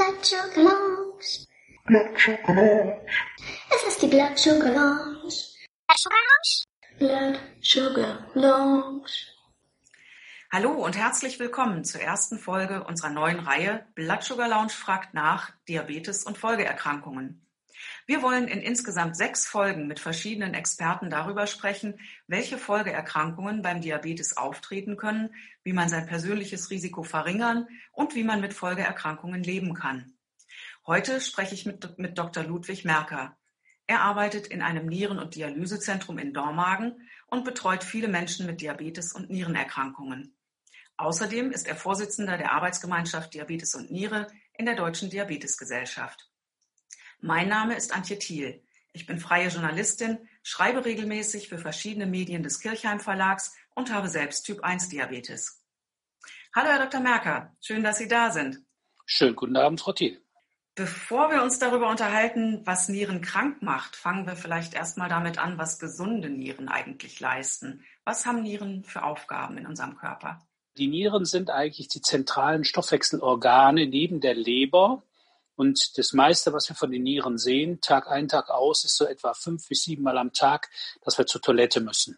Blood Sugar Lounge. Blood Sugar Lounge. Es ist die Blood Sugar Lounge. Blood Sugar Lounge. Hallo und herzlich willkommen zur ersten Folge unserer neuen Reihe Blood Sugar Lounge fragt nach Diabetes und Folgeerkrankungen. Wir wollen in insgesamt 6 Folgen mit verschiedenen Experten darüber sprechen, welche Folgeerkrankungen beim Diabetes auftreten können, wie man sein persönliches Risiko verringern und wie man mit Folgeerkrankungen leben kann. Heute spreche ich mit Dr. Ludwig Merker. Er arbeitet in einem Nieren- und Dialysezentrum in Dormagen und betreut viele Menschen mit Diabetes und Nierenerkrankungen. Außerdem ist er Vorsitzender der Arbeitsgemeinschaft Diabetes und Niere in der Deutschen Diabetesgesellschaft. Mein Name ist Antje Thiel. Ich bin freie Journalistin, schreibe regelmäßig für verschiedene Medien des Kirchheim Verlags und habe selbst Typ-1-Diabetes. Hallo Herr Dr. Merker, schön, dass Sie da sind. Schönen guten Abend, Frau Thiel. Bevor wir uns darüber unterhalten, was Nieren krank macht, fangen wir vielleicht erstmal damit an, was gesunde Nieren eigentlich leisten. Was haben Nieren für Aufgaben in unserem Körper? Die Nieren sind eigentlich die zentralen Stoffwechselorgane neben der Leber. Und das meiste, was wir von den Nieren sehen, Tag ein, Tag aus, ist so etwa 5 bis 7 Mal am Tag, dass wir zur Toilette müssen.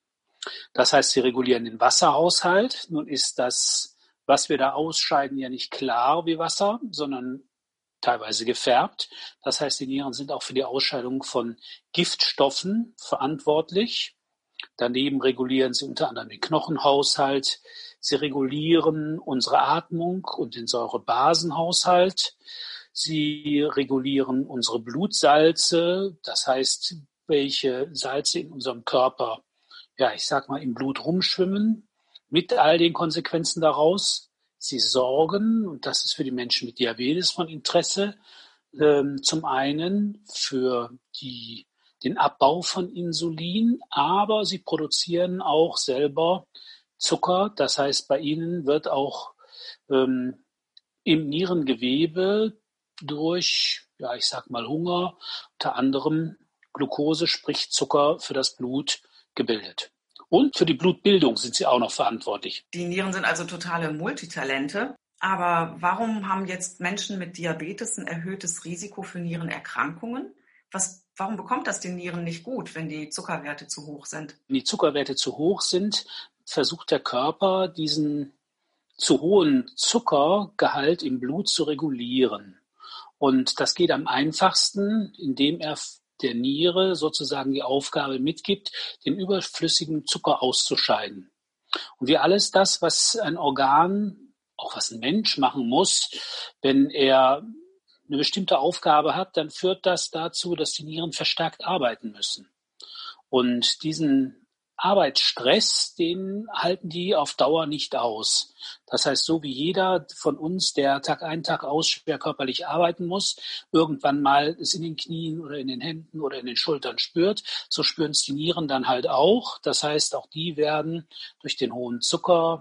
Das heißt, sie regulieren den Wasserhaushalt. Nun ist das, was wir da ausscheiden, ja nicht klar wie Wasser, sondern teilweise gefärbt. Das heißt, die Nieren sind auch für die Ausscheidung von Giftstoffen verantwortlich. Daneben regulieren sie unter anderem den Knochenhaushalt. Sie regulieren unsere Atmung und den Säurebasenhaushalt. Sie regulieren unsere Blutsalze, das heißt, welche Salze in unserem Körper, im Blut rumschwimmen, mit all den Konsequenzen daraus. Sie sorgen, und das ist für die Menschen mit Diabetes von Interesse, zum einen für den Abbau von Insulin, aber sie produzieren auch selber Zucker. Das heißt, bei ihnen wird auch im Nierengewebe durch, Hunger, unter anderem Glucose, sprich Zucker für das Blut gebildet. Und für die Blutbildung sind sie auch noch verantwortlich. Die Nieren sind also totale Multitalente. Aber warum haben jetzt Menschen mit Diabetes ein erhöhtes Risiko für Nierenerkrankungen? Warum bekommt das den Nieren nicht gut, wenn die Zuckerwerte zu hoch sind? Wenn die Zuckerwerte zu hoch sind, versucht der Körper, diesen zu hohen Zuckergehalt im Blut zu regulieren. Und das geht am einfachsten, indem er der Niere sozusagen die Aufgabe mitgibt, den überflüssigen Zucker auszuscheiden. Und wie alles das, was ein Organ, auch was ein Mensch machen muss, wenn er eine bestimmte Aufgabe hat, dann führt das dazu, dass die Nieren verstärkt arbeiten müssen. Und diesen Arbeitsstress, den halten die auf Dauer nicht aus. Das heißt, so wie jeder von uns, der Tag ein, Tag aus schwer körperlich arbeiten muss, irgendwann mal es in den Knien oder in den Händen oder in den Schultern spürt, so spüren es die Nieren dann halt auch. Das heißt, auch die werden durch den hohen Zucker,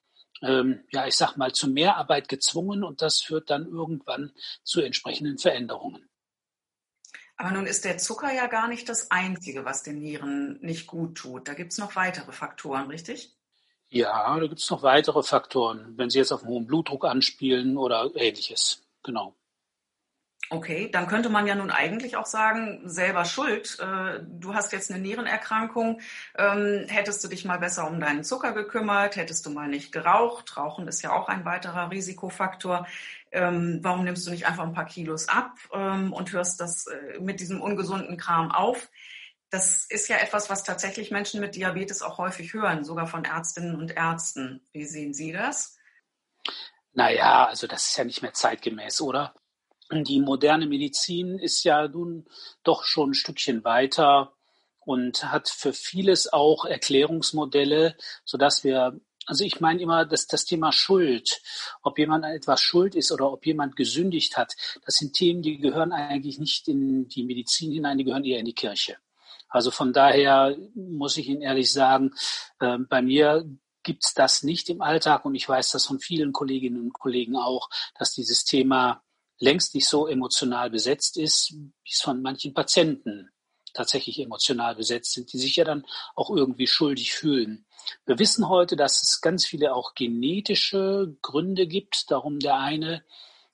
zu Mehrarbeit gezwungen und das führt dann irgendwann zu entsprechenden Veränderungen. Aber nun ist der Zucker ja gar nicht das Einzige, was den Nieren nicht gut tut. Da gibt es noch weitere Faktoren, richtig? Ja, da gibt es noch weitere Faktoren, wenn Sie jetzt auf einen hohen Blutdruck anspielen oder Ähnliches. Genau. Okay, dann könnte man ja nun eigentlich auch sagen, selber schuld. Du hast jetzt eine Nierenerkrankung. Hättest du dich mal besser um deinen Zucker gekümmert? Hättest du mal nicht geraucht? Rauchen ist ja auch ein weiterer Risikofaktor. Warum nimmst du nicht einfach ein paar Kilos ab und hörst das mit diesem ungesunden Kram auf? Das ist ja etwas, was tatsächlich Menschen mit Diabetes auch häufig hören, sogar von Ärztinnen und Ärzten. Wie sehen Sie das? Naja, also das ist ja nicht mehr zeitgemäß, oder? Die moderne Medizin ist ja nun doch schon ein Stückchen weiter und hat für vieles auch Erklärungsmodelle, sodass ich meine immer, dass das Thema Schuld, ob jemand an etwas schuld ist oder ob jemand gesündigt hat, das sind Themen, die gehören eigentlich nicht in die Medizin hinein, die gehören eher in die Kirche. Also von daher muss ich Ihnen ehrlich sagen, bei mir gibt's das nicht im Alltag und ich weiß das von vielen Kolleginnen und Kollegen auch, dass dieses Thema längst nicht so emotional besetzt ist, wie es von manchen Patienten tatsächlich emotional besetzt sind, die sich ja dann auch irgendwie schuldig fühlen. Wir wissen heute, dass es ganz viele auch genetische Gründe gibt, darum der eine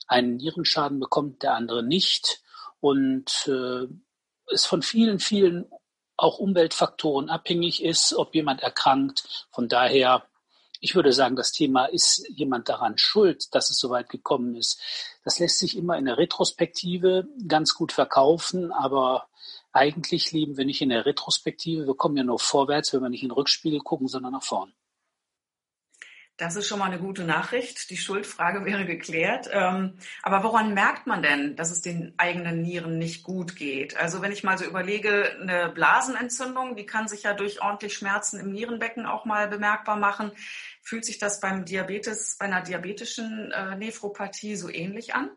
einen Nierenschaden bekommt, der andere nicht. Und es von vielen, vielen auch Umweltfaktoren abhängig ist, ob jemand erkrankt. Von daher, ich würde sagen, das Thema, ist jemand daran schuld, dass es so weit gekommen ist? Das lässt sich immer in der Retrospektive ganz gut verkaufen, aber eigentlich leben wir nicht in der Retrospektive. Wir kommen ja nur vorwärts, wenn wir nicht in den Rückspiegel gucken, sondern nach vorn. Das ist schon mal eine gute Nachricht. Die Schuldfrage wäre geklärt. Aber woran merkt man denn, dass es den eigenen Nieren nicht gut geht? Also wenn ich mal so überlege, eine Blasenentzündung, die kann sich ja durch ordentlich Schmerzen im Nierenbecken auch mal bemerkbar machen. Fühlt sich das beim Diabetes, bei einer diabetischen Nephropathie so ähnlich an?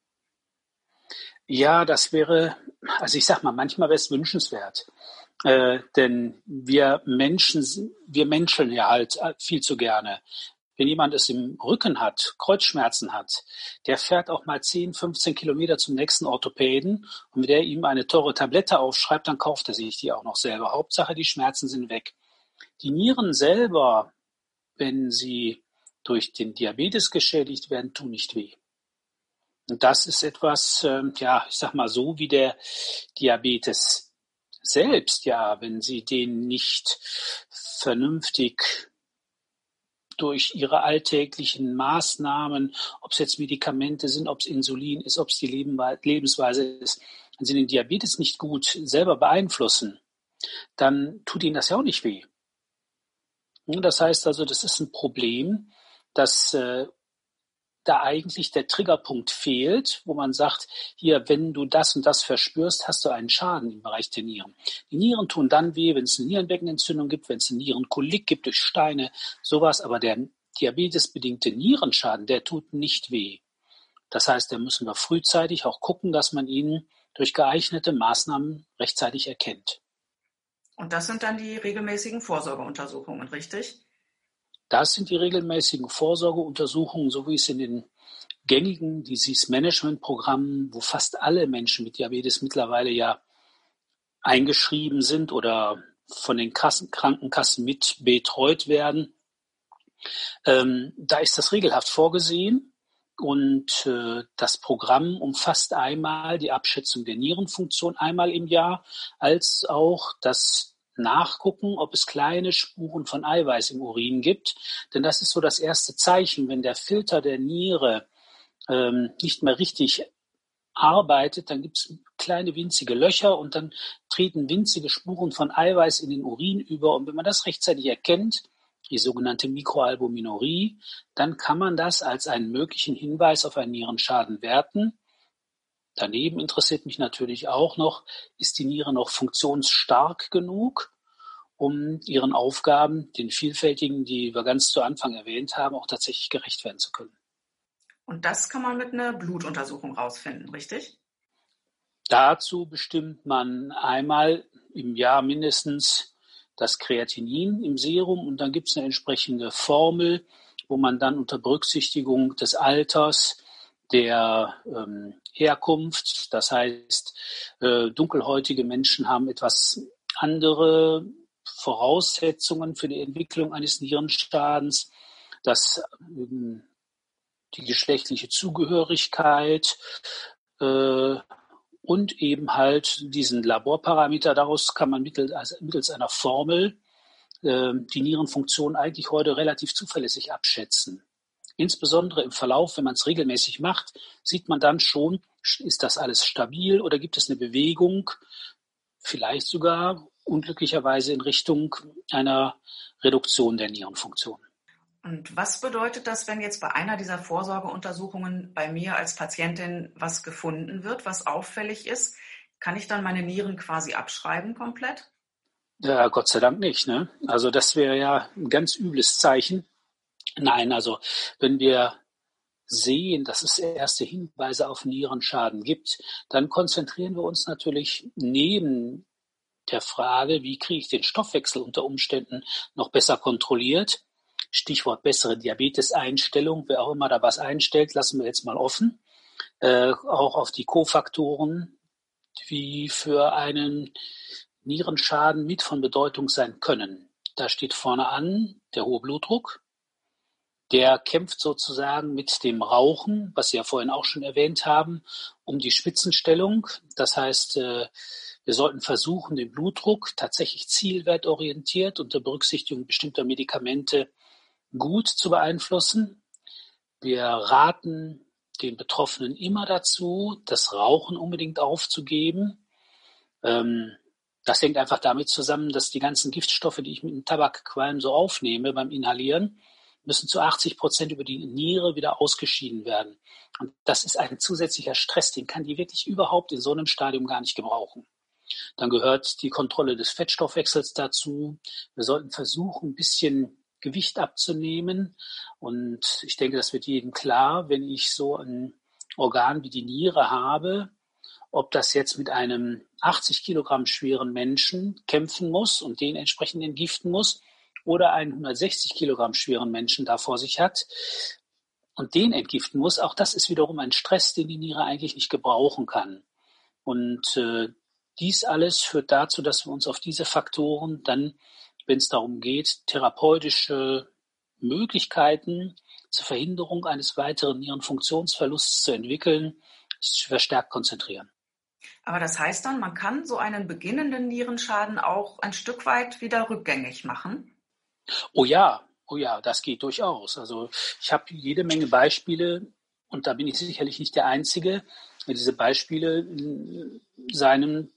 Ja, das wäre, also ich sag mal, manchmal wäre es wünschenswert. Denn wir menscheln ja halt viel zu gerne. Wenn jemand es im Rücken hat, Kreuzschmerzen hat, der fährt auch mal 10, 15 Kilometer zum nächsten Orthopäden und wenn der ihm eine teure Tablette aufschreibt, dann kauft er sich die auch noch selber. Hauptsache, die Schmerzen sind weg. Die Nieren selber, wenn sie durch den Diabetes geschädigt werden, tun nicht weh. Und das ist etwas, ich sag mal so, wie der Diabetes selbst, ja, wenn Sie den nicht vernünftig durch Ihre alltäglichen Maßnahmen, ob es jetzt Medikamente sind, ob es Insulin ist, ob es die Lebensweise ist, wenn Sie den Diabetes nicht gut selber beeinflussen, dann tut Ihnen das ja auch nicht weh. Das heißt also, das ist ein Problem, dass da eigentlich der Triggerpunkt fehlt, wo man sagt, hier, wenn du das und das verspürst, hast du einen Schaden im Bereich der Nieren. Die Nieren tun dann weh, wenn es eine Nierenbeckenentzündung gibt, wenn es eine Nierenkolik gibt durch Steine, sowas. Aber der diabetesbedingte Nierenschaden, der tut nicht weh. Das heißt, da müssen wir frühzeitig auch gucken, dass man ihn durch geeignete Maßnahmen rechtzeitig erkennt. Und das sind dann die regelmäßigen Vorsorgeuntersuchungen, richtig? Das sind die regelmäßigen Vorsorgeuntersuchungen, so wie es in den gängigen Disease-Management-Programmen, wo fast alle Menschen mit Diabetes mittlerweile ja eingeschrieben sind oder von den Krankenkassen mit betreut werden. Da ist das regelhaft vorgesehen und das Programm umfasst einmal die Abschätzung der Nierenfunktion einmal im Jahr, als auch das Nachgucken, ob es kleine Spuren von Eiweiß im Urin gibt. Denn das ist so das erste Zeichen, wenn der Filter der Niere nicht mehr richtig arbeitet, dann gibt es kleine winzige Löcher und dann treten winzige Spuren von Eiweiß in den Urin über. Und wenn man das rechtzeitig erkennt, die sogenannte Mikroalbuminurie, dann kann man das als einen möglichen Hinweis auf einen Nierenschaden werten. Daneben interessiert mich natürlich auch noch, ist die Niere noch funktionsstark genug, um ihren Aufgaben, den vielfältigen, die wir ganz zu Anfang erwähnt haben, auch tatsächlich gerecht werden zu können. Und das kann man mit einer Blutuntersuchung rausfinden, richtig? Dazu bestimmt man einmal im Jahr mindestens das Kreatinin im Serum und dann gibt es eine entsprechende Formel, wo man dann unter Berücksichtigung des Alters, der Herkunft, das heißt, dunkelhäutige Menschen haben etwas andere Voraussetzungen für die Entwicklung eines Nierenschadens, dass die geschlechtliche Zugehörigkeit und eben halt diesen Laborparameter, daraus kann man mittels einer Formel die Nierenfunktion eigentlich heute relativ zuverlässig abschätzen. Insbesondere im Verlauf, wenn man es regelmäßig macht, sieht man dann schon, ist das alles stabil oder gibt es eine Bewegung, vielleicht sogar unglücklicherweise in Richtung einer Reduktion der Nierenfunktion. Und was bedeutet das, wenn jetzt bei einer dieser Vorsorgeuntersuchungen bei mir als Patientin was gefunden wird, was auffällig ist? Kann ich dann meine Nieren quasi abschreiben komplett? Ja, Gott sei Dank nicht, ne? Also das wäre ja ein ganz übles Zeichen. Nein, also wenn wir sehen, dass es erste Hinweise auf Nierenschaden gibt, dann konzentrieren wir uns natürlich neben der Frage, wie kriege ich den Stoffwechsel unter Umständen noch besser kontrolliert. Stichwort bessere Diabeteseinstellung, wer auch immer da was einstellt, lassen wir jetzt mal offen. Auch auf die Kofaktoren, die für einen Nierenschaden mit von Bedeutung sein können. Da steht vorne an der hohe Blutdruck, Der kämpft sozusagen mit dem Rauchen, was Sie ja vorhin auch schon erwähnt haben, um die Spitzenstellung. Das heißt, wir sollten versuchen, den Blutdruck tatsächlich zielwertorientiert unter Berücksichtigung bestimmter Medikamente gut zu beeinflussen. Wir raten den Betroffenen immer dazu, das Rauchen unbedingt aufzugeben. Das hängt einfach damit zusammen, dass die ganzen Giftstoffe, die ich mit dem Tabakqualm so aufnehme beim Inhalieren, müssen zu 80% über die Niere wieder ausgeschieden werden. Und das ist ein zusätzlicher Stress, den kann die wirklich überhaupt in so einem Stadium gar nicht gebrauchen. Dann gehört die Kontrolle des Fettstoffwechsels dazu. Wir sollten versuchen, ein bisschen Gewicht abzunehmen. Und ich denke, das wird jedem klar, wenn ich so ein Organ wie die Niere habe, ob das jetzt mit einem 80 Kilogramm schweren Menschen kämpfen muss und den entsprechend entgiften muss, oder einen 160 Kilogramm schweren Menschen da vor sich hat und den entgiften muss, auch das ist wiederum ein Stress, den die Niere eigentlich nicht gebrauchen kann. Und dies alles führt dazu, dass wir uns auf diese Faktoren dann, wenn es darum geht, therapeutische Möglichkeiten zur Verhinderung eines weiteren Nierenfunktionsverlusts zu entwickeln, verstärkt konzentrieren. Aber das heißt dann, man kann so einen beginnenden Nierenschaden auch ein Stück weit wieder rückgängig machen? Oh ja, das geht durchaus. Also ich habe jede Menge Beispiele und da bin ich sicherlich nicht der Einzige, der diese Beispiele in seinen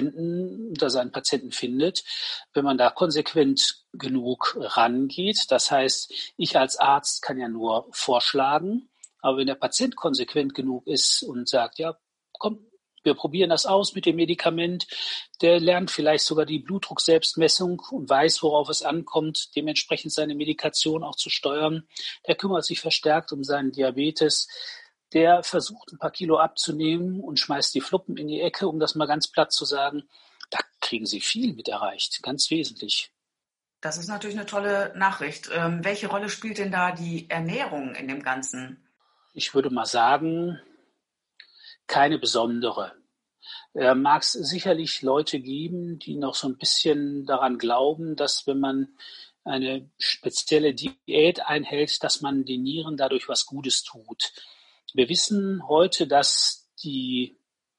Patienten findet. Wenn man da konsequent genug rangeht, das heißt, ich als Arzt kann ja nur vorschlagen, aber wenn der Patient konsequent genug ist und sagt, ja, komm, wir probieren das aus mit dem Medikament, der lernt vielleicht sogar die Blutdruckselbstmessung und weiß, worauf es ankommt, dementsprechend seine Medikation auch zu steuern. Der kümmert sich verstärkt um seinen Diabetes. Der versucht, ein paar Kilo abzunehmen und schmeißt die Fluppen in die Ecke, um das mal ganz platt zu sagen. Da kriegen Sie viel mit erreicht, ganz wesentlich. Das ist natürlich eine tolle Nachricht. Welche Rolle spielt denn da die Ernährung in dem Ganzen? Ich würde mal sagen, keine besondere. Mag es sicherlich Leute geben, die noch so ein bisschen daran glauben, dass wenn man eine spezielle Diät einhält, dass man den Nieren dadurch was Gutes tut. Wir wissen heute, dass die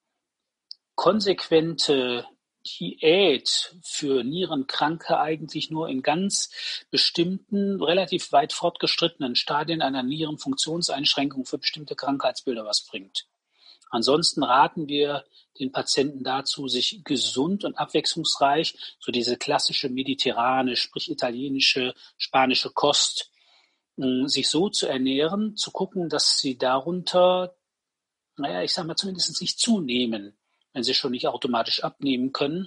konsequente Diät für Nierenkranke eigentlich nur in ganz bestimmten, relativ weit fortgeschrittenen Stadien einer Nierenfunktionseinschränkung für bestimmte Krankheitsbilder was bringt. Ansonsten raten wir den Patienten dazu, sich gesund und abwechslungsreich, so diese klassische mediterrane, sprich italienische, spanische Kost, sich so zu ernähren, zu gucken, dass sie darunter, ich sage mal, zumindest nicht zunehmen, wenn sie schon nicht automatisch abnehmen können,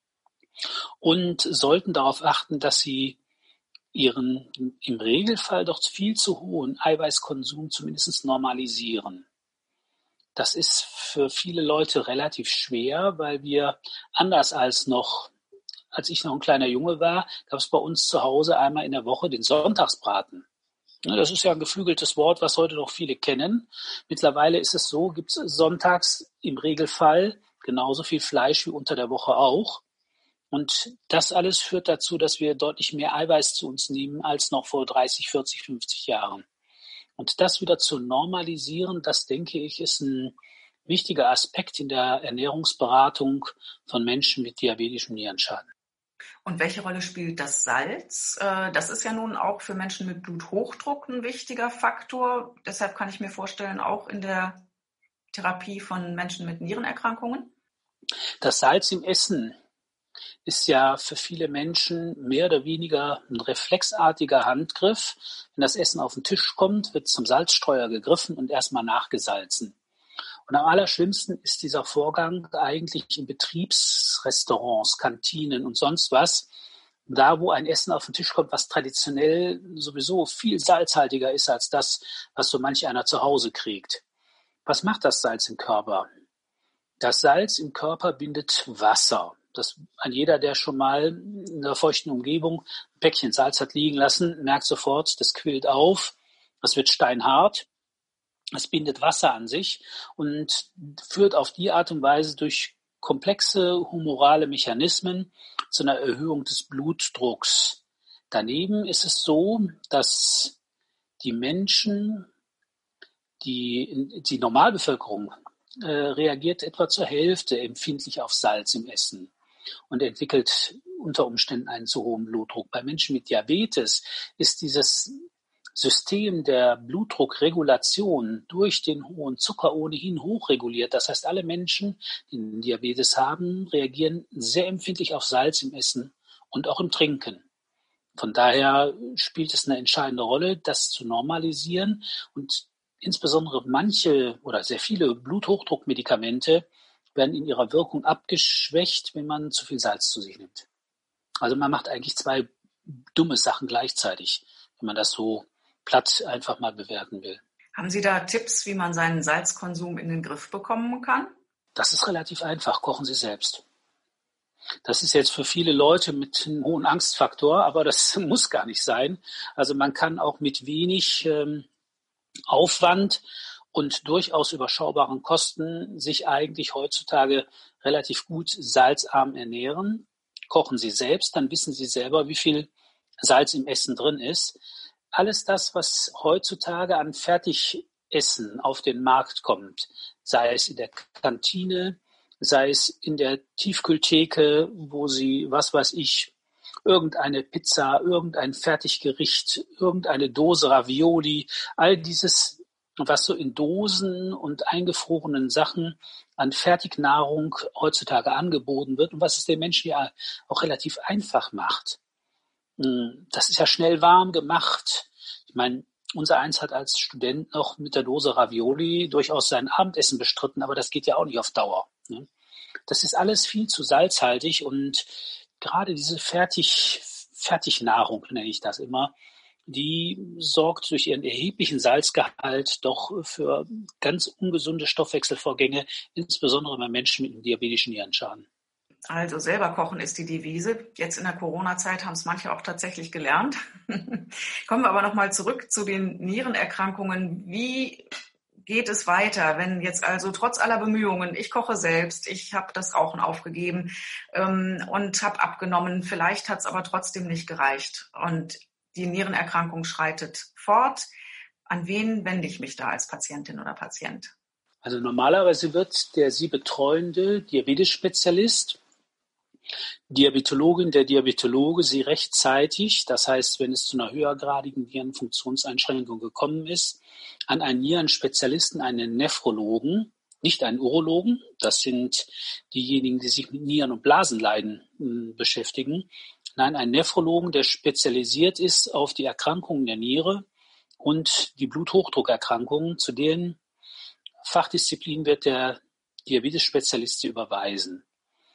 und sollten darauf achten, dass sie ihren im Regelfall doch viel zu hohen Eiweißkonsum zumindest normalisieren. Das ist für viele Leute relativ schwer, weil wir anders als ich noch ein kleiner Junge war, gab es bei uns zu Hause einmal in der Woche den Sonntagsbraten. Das ist ja ein geflügeltes Wort, was heute noch viele kennen. Mittlerweile ist es so, gibt es sonntags im Regelfall genauso viel Fleisch wie unter der Woche auch. Und das alles führt dazu, dass wir deutlich mehr Eiweiß zu uns nehmen als noch vor 30, 40, 50 Jahren. Und das wieder zu normalisieren, das denke ich, ist ein wichtiger Aspekt in der Ernährungsberatung von Menschen mit diabetischem Nierenschaden. Und welche Rolle spielt das Salz? Das ist ja nun auch für Menschen mit Bluthochdruck ein wichtiger Faktor. Deshalb kann ich mir vorstellen, auch in der Therapie von Menschen mit Nierenerkrankungen. Das Salz im Essen ist ja für viele Menschen mehr oder weniger ein reflexartiger Handgriff. Wenn das Essen auf den Tisch kommt, wird zum Salzstreuer gegriffen und erstmal nachgesalzen. Und am allerschlimmsten ist dieser Vorgang eigentlich in Betriebsrestaurants, Kantinen und sonst was, da wo ein Essen auf den Tisch kommt, was traditionell sowieso viel salzhaltiger ist als das, was so manch einer zu Hause kriegt. Was macht das Salz im Körper? Das Salz im Körper bindet Wasser. Jeder, der schon mal in einer feuchten Umgebung ein Päckchen Salz hat liegen lassen, merkt sofort, das quillt auf, das wird steinhart, es bindet Wasser an sich und führt auf die Art und Weise durch komplexe humorale Mechanismen zu einer Erhöhung des Blutdrucks. Daneben ist es so, dass die Menschen, die Normalbevölkerung reagiert etwa zur Hälfte empfindlich auf Salz im Essen und entwickelt unter Umständen einen zu hohen Blutdruck. Bei Menschen mit Diabetes ist dieses System der Blutdruckregulation durch den hohen Zucker ohnehin hochreguliert. Das heißt, alle Menschen, die Diabetes haben, reagieren sehr empfindlich auf Salz im Essen und auch im Trinken. Von daher spielt es eine entscheidende Rolle, das zu normalisieren, und insbesondere manche oder sehr viele Bluthochdruckmedikamente werden in ihrer Wirkung abgeschwächt, wenn man zu viel Salz zu sich nimmt. Also man macht eigentlich zwei dumme Sachen gleichzeitig, wenn man das so platt einfach mal bewerten will. Haben Sie da Tipps, wie man seinen Salzkonsum in den Griff bekommen kann? Das ist relativ einfach. Kochen Sie selbst. Das ist jetzt für viele Leute mit einem hohen Angstfaktor, aber das muss gar nicht sein. Also man kann auch mit wenig Aufwand und durchaus überschaubaren Kosten sich eigentlich heutzutage relativ gut salzarm ernähren. Kochen Sie selbst, dann wissen Sie selber, wie viel Salz im Essen drin ist. Alles das, was heutzutage an Fertigessen auf den Markt kommt, sei es in der Kantine, sei es in der Tiefkühltheke, wo Sie, was weiß ich, irgendeine Pizza, irgendein Fertiggericht, irgendeine Dose Ravioli, all dieses, was so in Dosen und eingefrorenen Sachen an Fertignahrung heutzutage angeboten wird und was es den Menschen ja auch relativ einfach macht. Das ist ja schnell warm gemacht. Ich meine, unser Eins hat als Student noch mit der Dose Ravioli durchaus sein Abendessen bestritten, aber das geht ja auch nicht auf Dauer. Das ist alles viel zu salzhaltig, und gerade diese Fertignahrung, nenne ich das immer, die sorgt durch ihren erheblichen Salzgehalt doch für ganz ungesunde Stoffwechselvorgänge, insbesondere bei Menschen mit einem diabetischen Nierenschaden. Also selber kochen ist die Devise. Jetzt in der Corona-Zeit haben es manche auch tatsächlich gelernt. Kommen wir aber nochmal zurück zu den Nierenerkrankungen. Wie geht es weiter, wenn jetzt also trotz aller Bemühungen, ich koche selbst, ich habe das Rauchen aufgegeben und habe abgenommen, vielleicht hat es aber trotzdem nicht gereicht und die Nierenerkrankung schreitet fort. An wen wende ich mich da als Patientin oder Patient? Also normalerweise wird der Sie betreuende Diabetes-Spezialist, Diabetologin, der Diabetologe Sie rechtzeitig, das heißt, wenn es zu einer höhergradigen Nierenfunktionseinschränkung gekommen ist, an einen Nierenspezialisten, einen Nephrologen, nicht einen Urologen, das sind diejenigen, die sich mit Nieren- und Blasenleiden beschäftigen, nein, einen Nephrologen, der spezialisiert ist auf die Erkrankungen der Niere und die Bluthochdruckerkrankungen, zu denen Fachdisziplin wird der Diabetes-Spezialist Sie überweisen.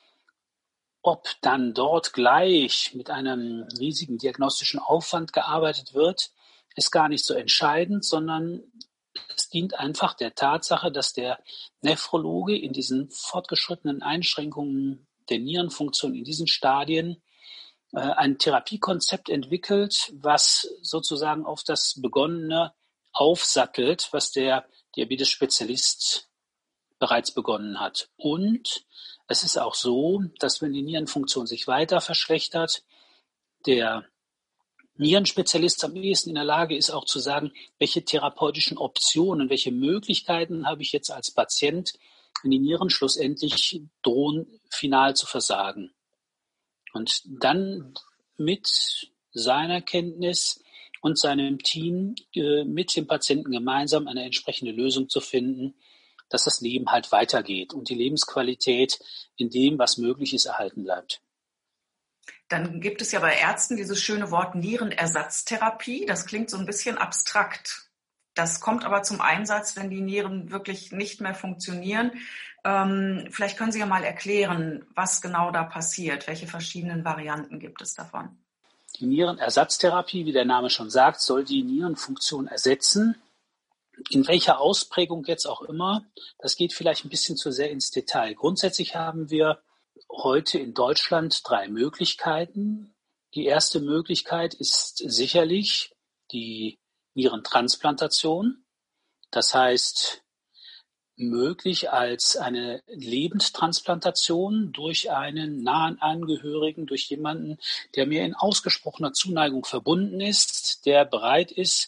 Ob dann dort gleich mit einem riesigen diagnostischen Aufwand gearbeitet wird, ist gar nicht so entscheidend, sondern es dient einfach der Tatsache, dass der Nephrologe in diesen fortgeschrittenen Einschränkungen der Nierenfunktion, in diesen Stadien, ein Therapiekonzept entwickelt, was sozusagen auf das Begonnene aufsattelt, was der Diabetes-Spezialist bereits begonnen hat. Und es ist auch so, dass wenn die Nierenfunktion sich weiter verschlechtert, der Nierenspezialist am ehesten in der Lage ist, auch zu sagen, welche therapeutischen Optionen, welche Möglichkeiten habe ich jetzt als Patient, wenn die Nieren schlussendlich drohen, final zu versagen. Und dann mit seiner Kenntnis und seinem Team mit dem Patienten gemeinsam eine entsprechende Lösung zu finden, dass das Leben halt weitergeht und die Lebensqualität in dem, was möglich ist, erhalten bleibt. Dann gibt es ja bei Ärzten dieses schöne Wort Nierenersatztherapie. Das klingt so ein bisschen abstrakt. Das kommt aber zum Einsatz, wenn die Nieren wirklich nicht mehr funktionieren. Vielleicht können Sie ja mal erklären, was genau da passiert. Welche verschiedenen Varianten gibt es davon? Die Nierenersatztherapie, wie der Name schon sagt, soll die Nierenfunktion ersetzen. In welcher Ausprägung jetzt auch immer, das geht vielleicht ein bisschen zu sehr ins Detail. Grundsätzlich haben wir heute in Deutschland 3 Möglichkeiten. Die erste Möglichkeit ist sicherlich die Nierentransplantation. Das heißt, möglich als eine Lebenstransplantation durch einen nahen Angehörigen, durch jemanden, der mir in ausgesprochener Zuneigung verbunden ist, der bereit ist,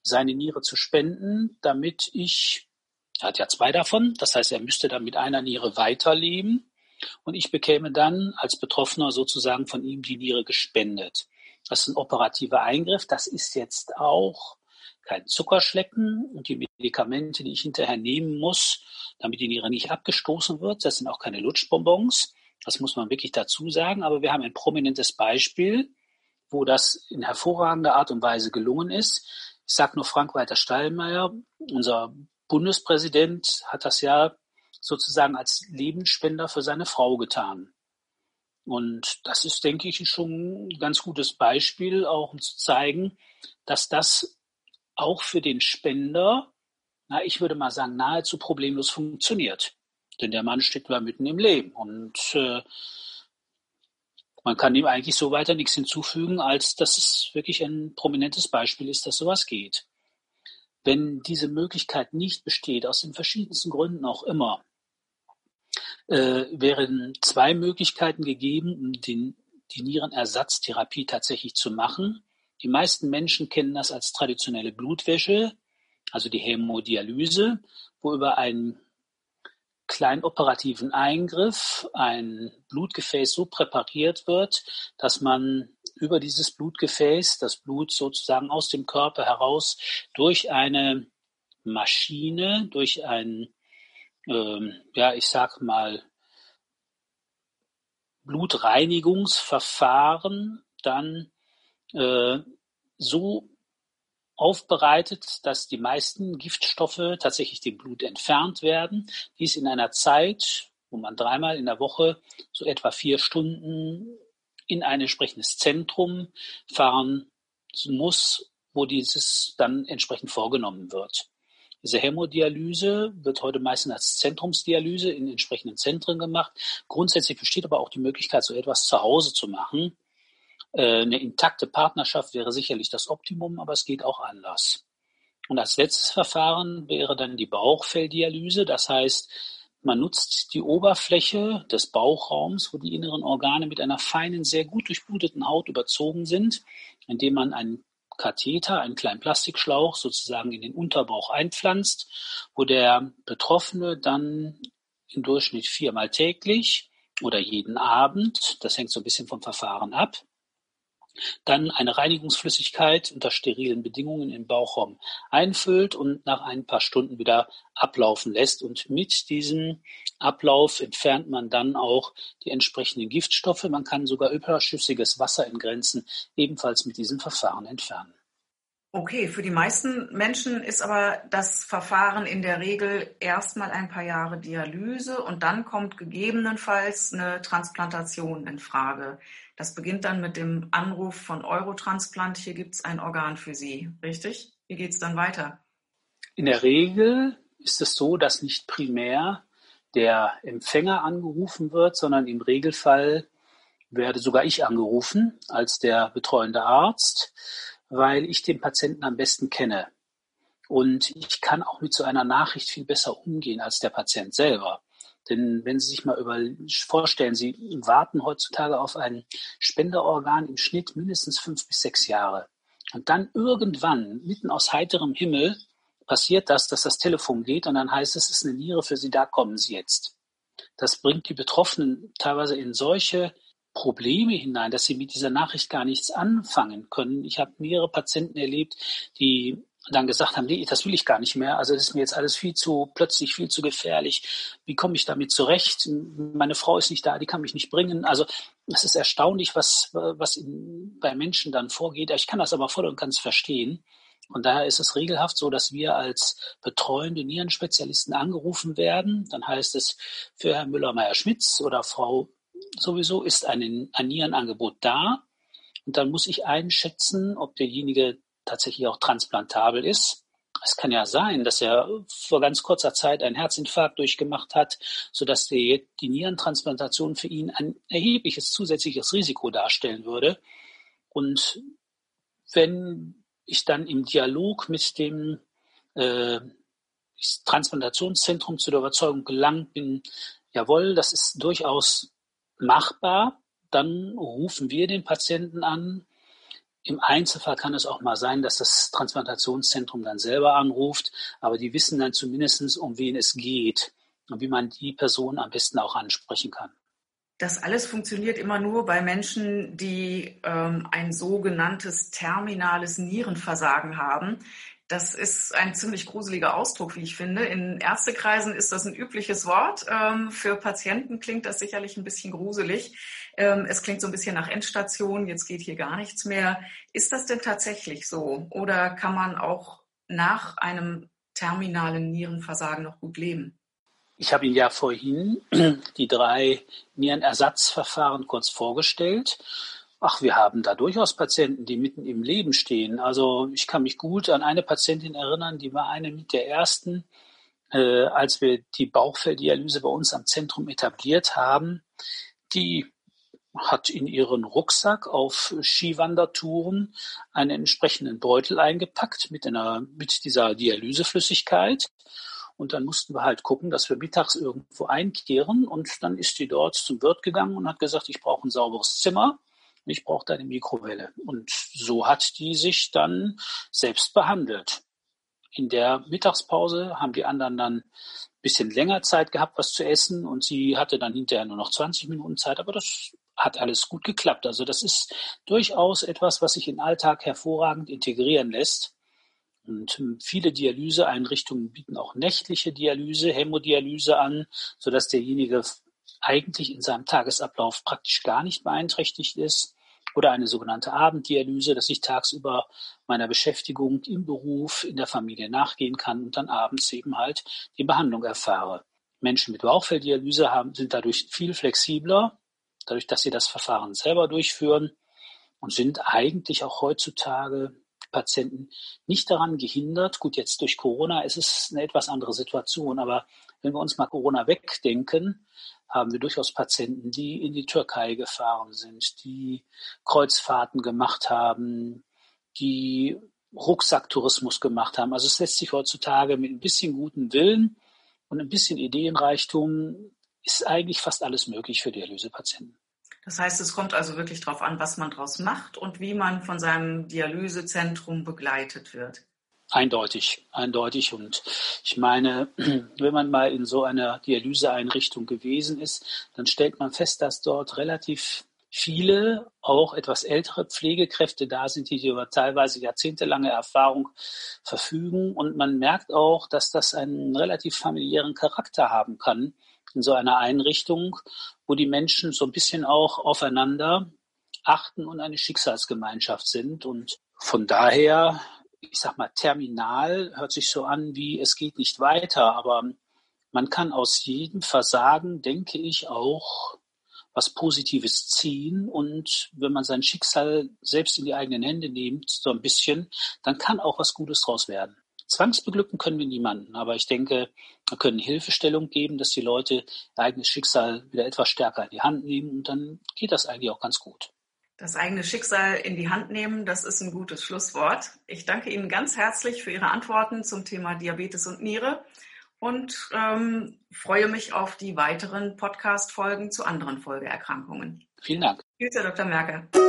seine Niere zu spenden, damit er hat ja 2 davon, das heißt, er müsste dann mit einer Niere weiterleben und ich bekäme dann als Betroffener sozusagen von ihm die Niere gespendet. Das ist ein operativer Eingriff, das ist jetzt auch kein Zuckerschlecken und die Medikamente, die ich hinterher nehmen muss, damit die Niere nicht abgestoßen wird, das sind auch keine Lutschbonbons, das muss man wirklich dazu sagen, aber wir haben ein prominentes Beispiel, wo das in hervorragender Art und Weise gelungen ist. Ich sage nur Frank-Walter Steinmeier, unser Bundespräsident hat das ja sozusagen als Lebensspender für seine Frau getan. Und das ist, denke ich, schon ein ganz gutes Beispiel, auch um zu zeigen, dass das auch für den Spender, ich würde mal sagen, nahezu problemlos funktioniert. Denn der Mann steht da mitten im Leben und man kann ihm eigentlich so weiter nichts hinzufügen, als dass es wirklich ein prominentes Beispiel ist, dass sowas geht. Wenn diese Möglichkeit nicht besteht, aus den verschiedensten Gründen auch immer, wären 2 Möglichkeiten gegeben, um die Nierenersatztherapie tatsächlich zu machen. Die meisten Menschen kennen das als traditionelle Blutwäsche, also die Hämodialyse, wo über einen kleinen operativen Eingriff ein Blutgefäß so präpariert wird, dass man über dieses Blutgefäß das Blut sozusagen aus dem Körper heraus durch eine Maschine, durch ein, ich sag mal, Blutreinigungsverfahren dann so aufbereitet, dass die meisten Giftstoffe tatsächlich dem Blut entfernt werden. Dies in einer Zeit, wo man 3-mal in der Woche so etwa 4 Stunden in ein entsprechendes Zentrum fahren muss, wo dieses dann entsprechend vorgenommen wird. Diese Hämodialyse wird heute meistens als Zentrumsdialyse in entsprechenden Zentren gemacht. Grundsätzlich besteht aber auch die Möglichkeit, so etwas zu Hause zu machen. Eine intakte Partnerschaft wäre sicherlich das Optimum, aber es geht auch anders. Und als letztes Verfahren wäre dann die Bauchfelldialyse. Das heißt, man nutzt die Oberfläche des Bauchraums, wo die inneren Organe mit einer feinen, sehr gut durchbluteten Haut überzogen sind, indem man einen Katheter, einen kleinen Plastikschlauch sozusagen in den Unterbauch einpflanzt, wo der Betroffene dann im Durchschnitt 4-mal täglich oder jeden Abend, das hängt so ein bisschen vom Verfahren ab, dann eine Reinigungsflüssigkeit unter sterilen Bedingungen im Bauchraum einfüllt und nach ein paar Stunden wieder ablaufen lässt. Und mit diesem Ablauf entfernt man dann auch die entsprechenden Giftstoffe. Man kann sogar überschüssiges Wasser in Grenzen ebenfalls mit diesem Verfahren entfernen. Okay, für die meisten Menschen ist aber das Verfahren in der Regel erstmal ein paar Jahre Dialyse und dann kommt gegebenenfalls eine Transplantation in Frage. Das beginnt dann mit dem Anruf von Eurotransplant, hier gibt es ein Organ für Sie, richtig? Wie geht es dann weiter? In der Regel ist es so, dass nicht primär der Empfänger angerufen wird, sondern im Regelfall werde sogar ich angerufen als der betreuende Arzt, weil ich den Patienten am besten kenne. Und ich kann auch mit so einer Nachricht viel besser umgehen als der Patient selber. Denn wenn Sie sich mal vorstellen, Sie warten heutzutage auf ein Spenderorgan im Schnitt mindestens 5 bis 6 Jahre. Und dann irgendwann, mitten aus heiterem Himmel, passiert das, dass das Telefon geht und dann heißt es, es ist eine Niere für Sie, da kommen Sie jetzt. Das bringt die Betroffenen teilweise in solche Probleme hinein, dass sie mit dieser Nachricht gar nichts anfangen können. Ich habe mehrere Patienten erlebt, die dann gesagt haben, nee, das will ich gar nicht mehr. Also das ist mir jetzt alles plötzlich viel zu gefährlich. Wie komme ich damit zurecht? Meine Frau ist nicht da, die kann mich nicht bringen. Also es ist erstaunlich, was bei Menschen dann vorgeht. Ich kann das aber voll und ganz verstehen. Und daher ist es regelhaft so, dass wir als betreuende Nierenspezialisten angerufen werden. Dann heißt es, für Herrn Müller-Meyer-Schmitz oder Frau sowieso ist ein Nierenangebot da. Und dann muss ich einschätzen, ob derjenige tatsächlich auch transplantabel ist. Es kann ja sein, dass er vor ganz kurzer Zeit einen Herzinfarkt durchgemacht hat, sodass die Nierentransplantation für ihn ein erhebliches zusätzliches Risiko darstellen würde. Und wenn ich dann im Dialog mit dem Transplantationszentrum zu der Überzeugung gelangt bin, jawohl, das ist durchaus machbar, dann rufen wir den Patienten an. Im Einzelfall kann es auch mal sein, dass das Transplantationszentrum dann selber anruft, aber die wissen dann zumindest, um wen es geht und wie man die Person am besten auch ansprechen kann. Das alles funktioniert immer nur bei Menschen, die ein sogenanntes terminales Nierenversagen haben. Das ist ein ziemlich gruseliger Ausdruck, wie ich finde. In Ärztekreisen ist das ein übliches Wort. Für Patienten klingt das sicherlich ein bisschen gruselig. Es klingt so ein bisschen nach Endstation, jetzt geht hier gar nichts mehr. Ist das denn tatsächlich so? Oder kann man auch nach einem terminalen Nierenversagen noch gut leben? Ich habe Ihnen ja vorhin die 3 Nierenersatzverfahren kurz vorgestellt. Wir haben da durchaus Patienten, die mitten im Leben stehen. Also ich kann mich gut an eine Patientin erinnern, die war eine mit der ersten, als wir die Bauchfelldialyse bei uns am Zentrum etabliert haben. Die hat in ihren Rucksack auf Skiwandertouren einen entsprechenden Beutel eingepackt mit dieser Dialyseflüssigkeit. Und dann mussten wir halt gucken, dass wir mittags irgendwo einkehren. Und dann ist die dort zum Wirt gegangen und hat gesagt, ich brauche ein sauberes Zimmer. Ich brauche da eine Mikrowelle. Und so hat die sich dann selbst behandelt. In der Mittagspause haben die anderen dann ein bisschen länger Zeit gehabt, was zu essen. Und sie hatte dann hinterher nur noch 20 Minuten Zeit. Aber das hat alles gut geklappt. Also das ist durchaus etwas, was sich in den Alltag hervorragend integrieren lässt. Und viele Dialyseeinrichtungen bieten auch nächtliche Dialyse, Hämodialyse an, sodass derjenige eigentlich in seinem Tagesablauf praktisch gar nicht beeinträchtigt ist. Oder eine sogenannte Abenddialyse, dass ich tagsüber meiner Beschäftigung im Beruf, in der Familie nachgehen kann und dann abends eben halt die Behandlung erfahre. Menschen mit Bauchfelldialyse sind dadurch viel flexibler, dadurch, dass sie das Verfahren selber durchführen und sind eigentlich auch heutzutage Patienten nicht daran gehindert. Gut, jetzt durch Corona ist es eine etwas andere Situation, aber wenn wir uns mal Corona wegdenken, haben wir durchaus Patienten, die in die Türkei gefahren sind, die Kreuzfahrten gemacht haben, die Rucksacktourismus gemacht haben. Also es lässt sich heutzutage mit ein bisschen gutem Willen und ein bisschen Ideenreichtum ist eigentlich fast alles möglich für Dialysepatienten. Das heißt, es kommt also wirklich darauf an, was man daraus macht und wie man von seinem Dialysezentrum begleitet wird. Eindeutig. Und ich meine, wenn man mal in so einer Dialyseeinrichtung gewesen ist, dann stellt man fest, dass dort relativ viele, auch etwas ältere Pflegekräfte da sind, die über teilweise jahrzehntelange Erfahrung verfügen. Und man merkt auch, dass das einen relativ familiären Charakter haben kann in so einer Einrichtung, wo die Menschen so ein bisschen auch aufeinander achten und eine Schicksalsgemeinschaft sind. Und von daher, ich sag mal, terminal hört sich so an wie es geht nicht weiter, aber man kann aus jedem Versagen, denke ich, auch was Positives ziehen. Und wenn man sein Schicksal selbst in die eigenen Hände nimmt, so ein bisschen, dann kann auch was Gutes draus werden. Zwangsbeglücken können wir niemanden, aber ich denke, wir können Hilfestellung geben, dass die Leute ihr eigenes Schicksal wieder etwas stärker in die Hand nehmen und dann geht das eigentlich auch ganz gut. Das eigene Schicksal in die Hand nehmen, das ist ein gutes Schlusswort. Ich danke Ihnen ganz herzlich für Ihre Antworten zum Thema Diabetes und Niere und freue mich auf die weiteren Podcast-Folgen zu anderen Folgeerkrankungen. Vielen Dank. Tschüss, Herr Dr. Merker.